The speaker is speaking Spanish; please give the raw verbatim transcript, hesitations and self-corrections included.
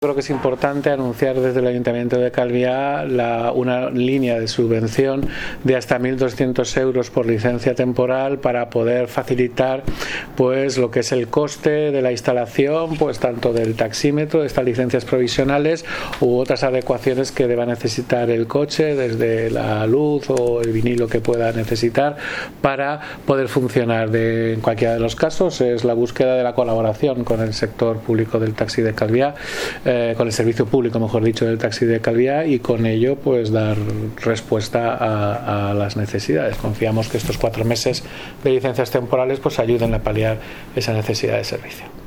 Creo que es importante anunciar desde el Ayuntamiento de Calviá la, una línea de subvención de hasta mil doscientos euros por licencia temporal para poder facilitar pues lo que es el coste de la instalación, pues tanto del taxímetro, de estas licencias provisionales u otras adecuaciones que deba necesitar el coche, desde la luz o el vinilo que pueda necesitar para poder funcionar. De, en cualquiera de los casos es la búsqueda de la colaboración con el sector público del taxi de Calviá, Eh, con el servicio público, mejor dicho, del taxi de Calviá, y con ello pues dar respuesta a, a las necesidades. Confiamos que estos cuatro meses de licencias temporales pues ayuden a paliar esa necesidad de servicio.